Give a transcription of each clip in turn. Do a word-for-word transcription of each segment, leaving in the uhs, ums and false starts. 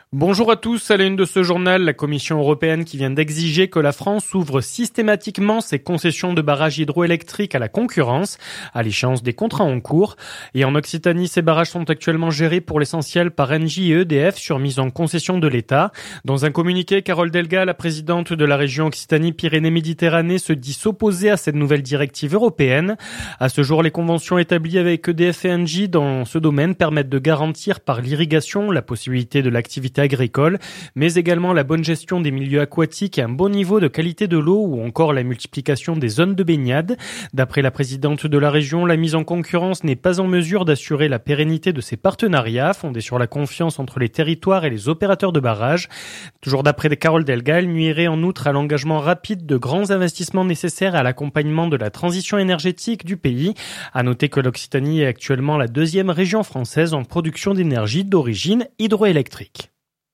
Bonjour à tous, à la une de ce journal, la Commission européenne qui vient d'exiger que la France ouvre systématiquement ses concessions de barrages hydroélectriques à la concurrence, à l'échéance des contrats en cours. Et en Occitanie, ces barrages sont actuellement gérés pour l'essentiel par Engie et E D F sur mise en concession de l'État. Dans un communiqué, Carole Delga, la présidente de la région Occitanie-Pyrénées-Méditerranée, se dit s'opposer à cette nouvelle directive européenne. À ce jour, les conventions établies avec E D F et Engie dans ce domaine permettent de garantir par l'irrigation la possibilité de l'activité agricole, mais également la bonne gestion des milieux aquatiques et un bon niveau de qualité de l'eau ou encore la multiplication des zones de baignade. D'après la présidente de la région, la mise en concurrence n'est pas en mesure d'assurer la pérennité de ces partenariats fondés sur la confiance entre les territoires et les opérateurs de barrages. Toujours d'après Carole Delga, elle nuirait en outre à l'engagement rapide de grands investissements nécessaires à l'accompagnement de la transition énergétique du pays. À noter que l'Occitanie est actuellement la deuxième région française en production d'énergie d'origine hydroélectrique.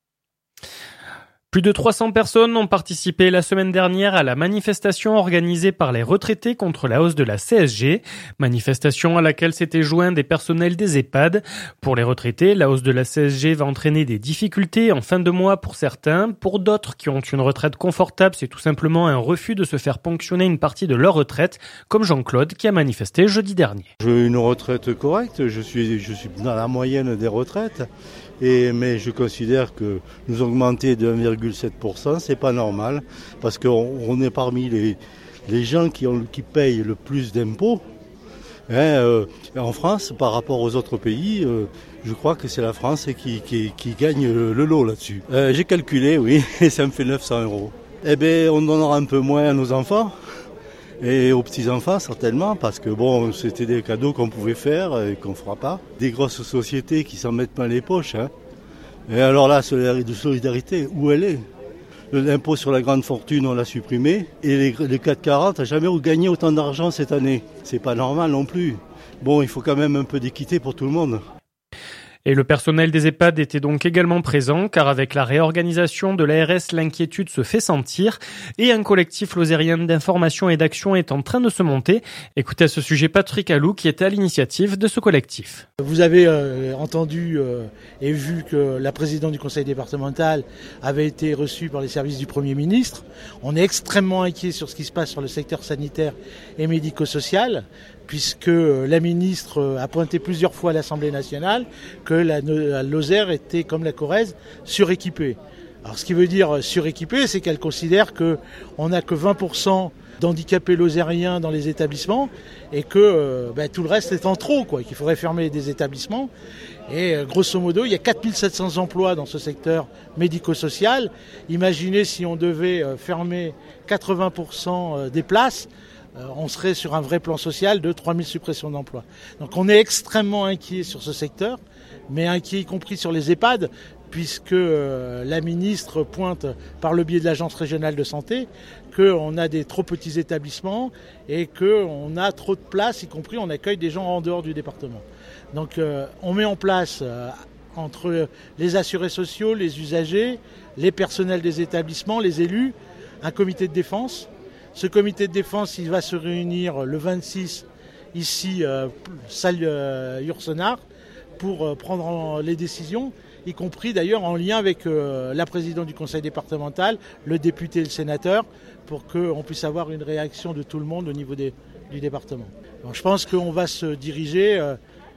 Plus de trois cents personnes ont participé la semaine dernière à la manifestation organisée par les retraités contre la hausse de la C S G. Manifestation à laquelle s'étaient joints des personnels des EHPAD. Pour les retraités, la hausse de la C S G va entraîner des difficultés en fin de mois pour certains. Pour d'autres qui ont une retraite confortable, c'est tout simplement un refus de se faire ponctionner une partie de leur retraite, comme Jean-Claude qui a manifesté jeudi dernier. J'ai une retraite correcte, je suis, je suis dans la moyenne des retraites. Et, mais je considère que nous augmenter de un virgule sept pour cent, c'est pas normal, parce qu'on on est parmi les, les gens qui, ont, qui payent le plus d'impôts. Hein, euh, en France, par rapport aux autres pays, euh, je crois que c'est la France qui, qui, qui gagne le, le lot là-dessus. Euh, j'ai calculé, oui, et ça me fait neuf cents euros. Eh bien, on donnera un peu moins à nos enfants. Et aux petits-enfants, certainement, parce que bon, c'était des cadeaux qu'on pouvait faire et qu'on ne fera pas. Des grosses sociétés qui s'en mettent plein les poches. Hein. Et alors là, de solidarité, où elle est ? L'impôt sur la grande fortune, on l'a supprimé. Et les, les quatre cent quarante n'a jamais gagné autant d'argent cette année. C'est pas normal non plus. Bon, il faut quand même un peu d'équité pour tout le monde. Et le personnel des EHPAD était donc également présent, car avec la réorganisation de l'A R S, l'inquiétude se fait sentir et un collectif lozérien d'information et d'action est en train de se monter. Écoutez à ce sujet Patrick Alou qui était à l'initiative de ce collectif. Vous avez euh, entendu euh, et vu que la présidente du conseil départemental avait été reçue par les services du Premier ministre. On est extrêmement inquiet sur ce qui se passe sur le secteur sanitaire et médico-social, puisque la ministre a pointé plusieurs fois à l'Assemblée nationale que la, la Lozère était, comme la Corrèze, suréquipée. Alors ce qui veut dire suréquipée, c'est qu'elle considère qu'on n'a que vingt pour cent d'handicapés lozériens dans les établissements et que euh, ben, tout le reste est en trop, quoi, qu'il faudrait fermer des établissements. Et euh, grosso modo, il y a quatre mille sept cents emplois dans ce secteur médico-social. Imaginez si on devait euh, fermer quatre-vingts pour cent des places, Euh, on serait sur un vrai plan social de trois mille suppressions d'emplois. Donc on est extrêmement inquiet sur ce secteur, mais inquiet y compris sur les EHPAD, puisque euh, la ministre pointe par le biais de l'Agence régionale de santé qu'on a des trop petits établissements et qu'on a trop de places, y compris on accueille des gens en dehors du département. Donc euh, on met en place euh, entre les assurés sociaux, les usagers, les personnels des établissements, les élus, un comité de défense. Ce comité de défense, il va se réunir le vingt-six, ici, euh, salle euh, Yourcenar, pour euh, prendre en, les décisions, y compris d'ailleurs en lien avec euh, la présidente du conseil départemental, le député et le sénateur, pour qu'on puisse avoir une réaction de tout le monde au niveau des, du département. Donc, je pense qu'on va se diriger, euh,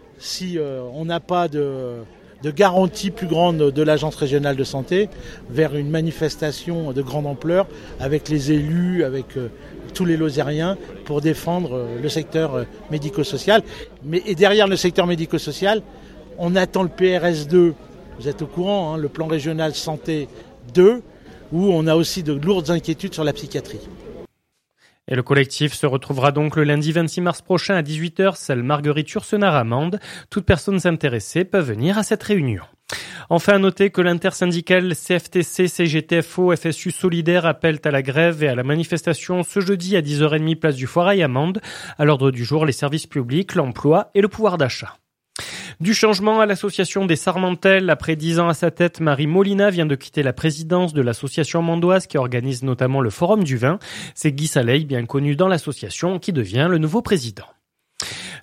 si euh, on n'a pas de... de garantie plus grande de l'Agence régionale de santé vers une manifestation de grande ampleur avec les élus, avec euh, tous les Lozériens pour défendre euh, le secteur euh, médico-social. Mais, et derrière le secteur médico-social, on attend le P R S deux, vous êtes au courant, hein, le plan régional santé deux, où on a aussi de lourdes inquiétudes sur la psychiatrie. Et le collectif se retrouvera donc le lundi vingt-six mars prochain à dix-huit heures, salle Marguerite Yourcenar à Mende. Toutes personnes intéressées peuvent venir à cette réunion. Enfin, à noter que l'intersyndicale C F T C, C G T F O, F S U Solidaire appellent à la grève et à la manifestation ce jeudi à dix heures trente place du Foirail à Mende. À l'ordre du jour, les services publics, l'emploi et le pouvoir d'achat. Du changement à l'association des Sarmentelles. Après dix ans à sa tête, Marie Molina vient de quitter la présidence de l'association mandoise qui organise notamment le Forum du vin. C'est Guy Saleil, bien connu dans l'association, qui devient le nouveau président.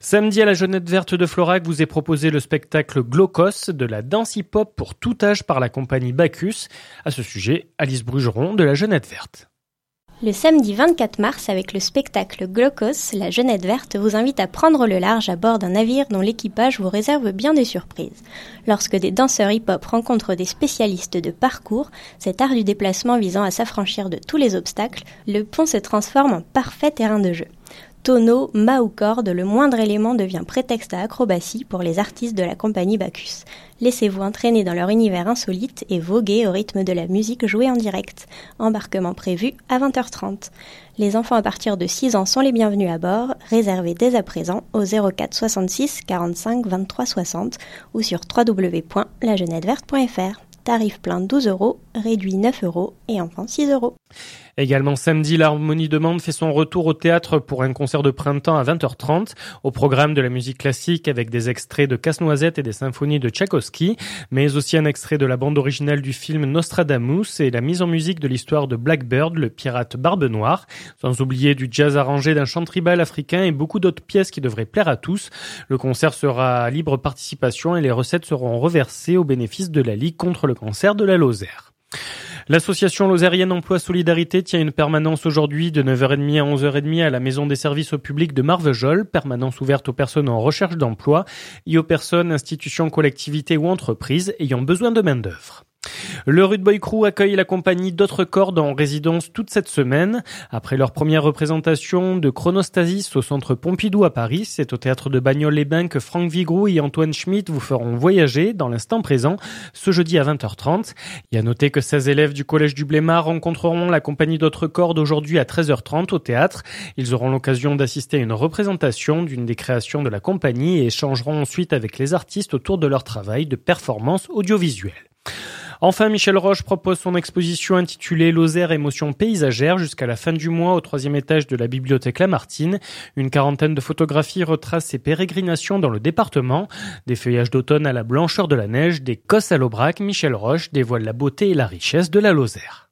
Samedi à la Jeunette Verte de Florac vous est proposé le spectacle Glaucos, de la danse hip-hop pour tout âge par la compagnie Bacchus. À ce sujet, Alice Brugeron de la Jeunette Verte. Le samedi vingt-quatre mars, avec le spectacle Glaucos, la Jeunette Verte vous invite à prendre le large à bord d'un navire dont l'équipage vous réserve bien des surprises. Lorsque des danseurs hip-hop rencontrent des spécialistes de parcours, cet art du déplacement visant à s'affranchir de tous les obstacles, le pont se transforme en parfait terrain de jeu. Tonneau, mât ou corde, le moindre élément devient prétexte à acrobatie pour les artistes de la compagnie Bacchus. Laissez-vous entraîner dans leur univers insolite et voguez au rythme de la musique jouée en direct. Embarquement prévu à vingt heures trente. Les enfants à partir de six ans sont les bienvenus à bord. Réservez dès à présent au zéro quatre soixante-six quarante-cinq vingt-trois soixante ou sur w w w point la jeunette verte point f r. Tarif plein douze euros, réduit neuf euros et enfant six euros. Également samedi, l'Harmonie de Mende fait son retour au théâtre pour un concert de printemps à vingt heures trente. Au programme de la musique classique avec des extraits de Casse-Noisette et des symphonies de Tchaïkovski, mais aussi un extrait de la bande originale du film Nostradamus et la mise en musique de l'histoire de Blackbird, le pirate Barbe Noire, sans oublier du jazz arrangé d'un chant tribal africain et beaucoup d'autres pièces qui devraient plaire à tous. Le concert sera à libre participation et les recettes seront reversées au bénéfice de la Ligue contre le cancer de la Lozère. L'association Lozérienne Emploi Solidarité tient une permanence aujourd'hui de neuf heures trente à onze heures trente à la Maison des services au public de Marvejols, permanence ouverte aux personnes en recherche d'emploi et aux personnes, institutions, collectivités ou entreprises ayant besoin de main-d'œuvre. Le Rude Boy Crew accueille la compagnie d'Autres Cordes en résidence toute cette semaine. Après leur première représentation de Chronostasis au centre Pompidou à Paris, c'est au théâtre de Bagnoles-les-Bains que Franck Vigroux et Antoine Schmitt vous feront voyager dans l'instant présent ce jeudi à vingt heures trente. Et à noter que seize élèves du collège du Blémard rencontreront la compagnie d'Autres Cordes aujourd'hui à treize heures trente au théâtre. Ils auront l'occasion d'assister à une représentation d'une des créations de la compagnie et échangeront ensuite avec les artistes autour de leur travail de performance audiovisuelle. Enfin, Michel Roche propose son exposition intitulée Lozère émotions paysagères jusqu'à la fin du mois au troisième étage de la bibliothèque Lamartine. Une quarantaine de photographies retracent ses pérégrinations dans le département. Des feuillages d'automne à la blancheur de la neige, des cosses à l'aubrac, Michel Roche dévoile la beauté et la richesse de la Lozère.